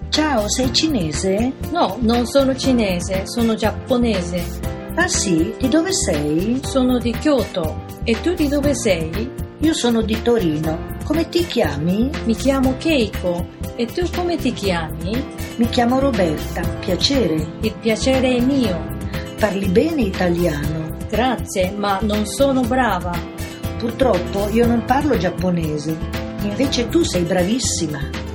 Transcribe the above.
Ciao, sei cinese? No, non sono cinese, sono giapponese. Ah sì? Di dove sei? Sono di Kyoto. E tu di dove sei? Io sono di Torino. Come ti chiami? Mi chiamo Keiko. E tu come ti chiami? Mi chiamo Roberta, piacere. Il piacere è mio. Parli bene italiano? Grazie, ma non sono brava. Purtroppo io non parlo giapponese. Invece tu sei bravissima.